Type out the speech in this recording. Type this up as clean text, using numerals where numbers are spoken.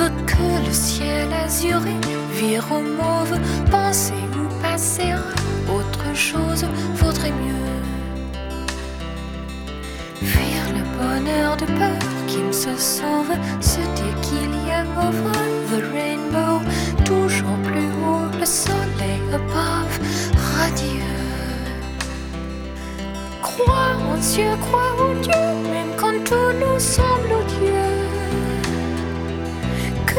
que le ciel azuré vire au mauve, penser ou passer à autre chose vaudrait mieux. Fuir le bonheur de peur qui me se sauve, se dire qu'il y a over the rainbow, toujours plus haut, le soleil above, radieux. Crois en Dieu, crois en Dieu, mais